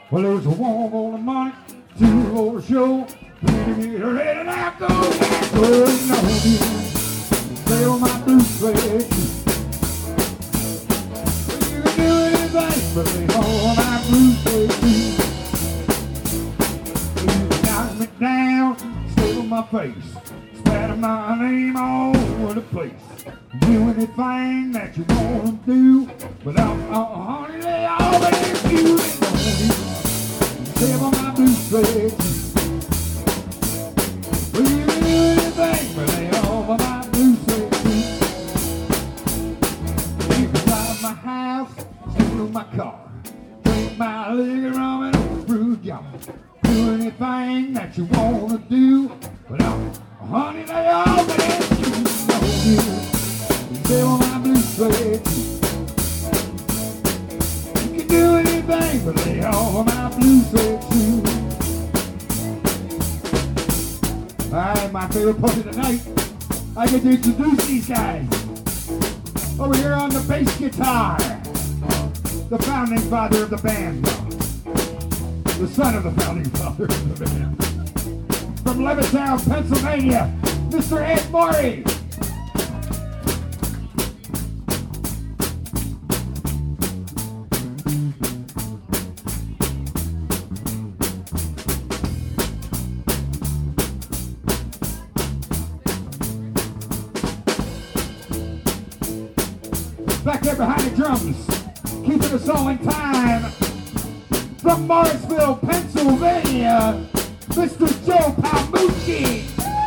Well, there's a one on the money, two on the show. Three to get ready now, go, go, no, sail my blue suede. You can do anything but lay on my blue suede. You can knock me down, stay on my face, spatter my name all over the place. Do anything that you wanna do, but honey, lay all that you save on my blue suede. Well, you can do anything but lay over my blue suede. You can drive my house, steal my car, drink my liquor, rum and old brewed yard. Do anything that you wanna do, but honey, lay all that you save on my blue suede. You can do anything but lay over my blue suede shoes. Alright, my favorite puppy tonight. I get to introduce these guys. Over here on the bass guitar, the founding father of the band. The son of the founding father of the band. From Levittown, Pennsylvania, Mr. Ed Morey. Back there behind the drums, keeping us all in time. From Morrisville, Pennsylvania, Mr. Joe Palmucci.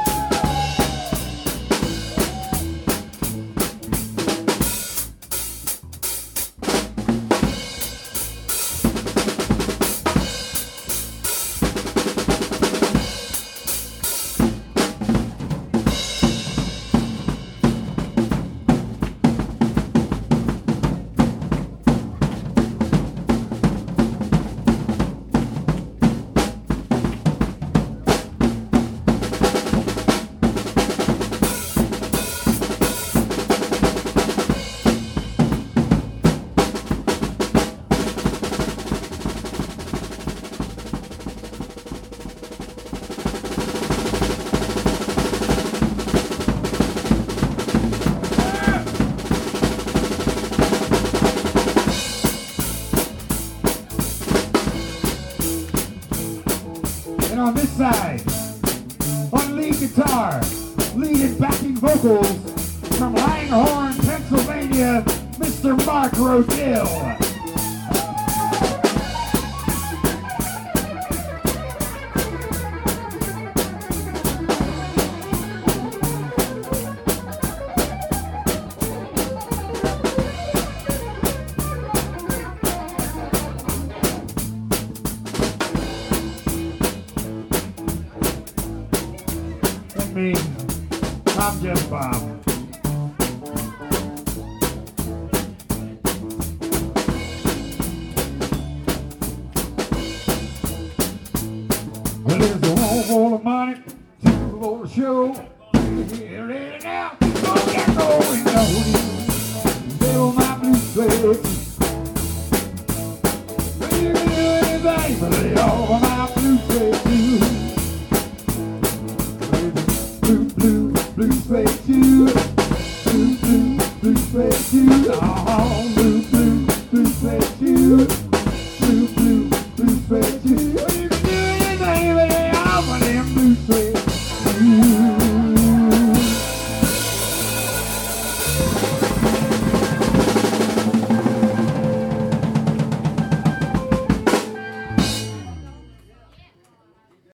And on this side, on lead guitar, lead and backing vocals, from Langhorne, Pennsylvania, Mr. Mark Rodell. Me, I'm just Bob.